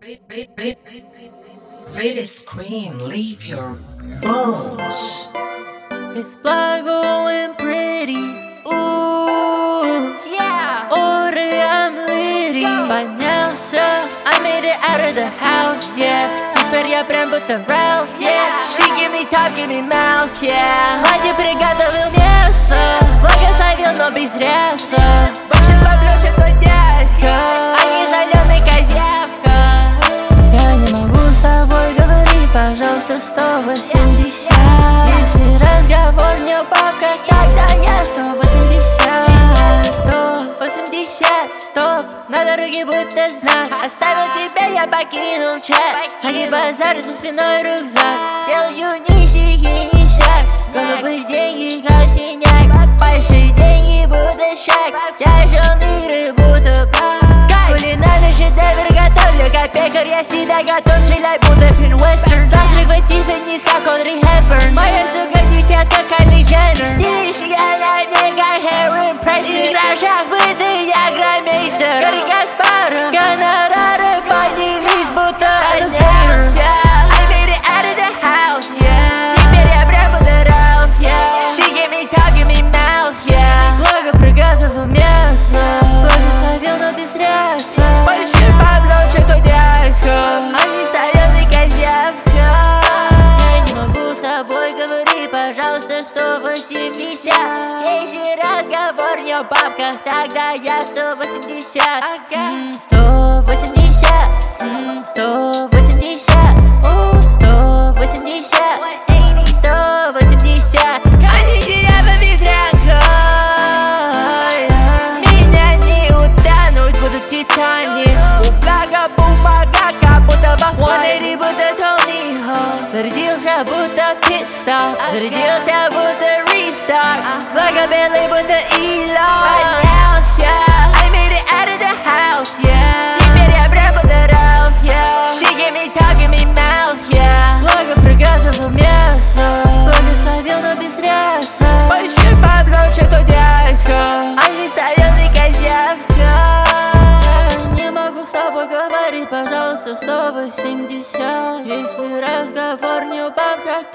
Greatest queen, leave your bones. It's black, going pretty. Ooh, yeah. Order, I'm litty. Поднялся, I made it out of the house, yeah. Теперь я прям будто Ralph, yeah. She give me top, give me mouth, yeah. Влади приготовил мясо, благословил, но без ряса. Больше поблёшь, это дядька, а не зелёный козявка. Я не могу с тобой говорить, пожалуйста, 180. Если разговор не пока, тогда я 180. 180, стоп, на дороге будто знак. Оставил тебя, я покинул чат. Они базар, за спиной рюкзак. Делаю нищие несчаст. Голубые деньги, как синяк. Большие деньги, будто шаг. Я жжёный рыбу, будто пак. Кулинарный шедевр готовлю, как пекарь. Я всегда готов стрелять, будто фильм вестерн. Завтрак в Тиффанис, как Одри Хепберн. Моя сука десятка, Кайли Дженнер. Стиль я на дне, как Хэрин Пресси. Играю в шахматы, я громмейстер. Гарри Каспаров, гонорары поднялись, будто поднялся. I made it out of the house, yeah. Теперь я прям будто Ralph, yeah. She give me talk, give me mouth, yeah. Благо приготовил мясо, благословил, но без ряса. Больше поблёже, кто дядька, а не солёный козявка. Я не могу с тобой говорить, пожалуйста, 180. Если разговор не о бабках, тогда я 180. 180, 180, 180, 180. Они деревья ветрянка. Меня не утонуть, буду Титаник. У блага бумага, как будто Бахванери, будто Тони Хоук. Зарядился, будто Питстоп. Зарядился, будто Рестарт. Благо белый, будто Илон. Поднялся, I made it out of the house, yeah. Теперь я прям будто Ralph, yeah. She give me talk, give me mouth, yeah. Благо приготовил мясо, благословил, но без ряса. Больше поблёже, кто дядька, а не солёный козявка. Я не могу с тобой говорить, пожалуйста, 180. Если разговор не о бабках,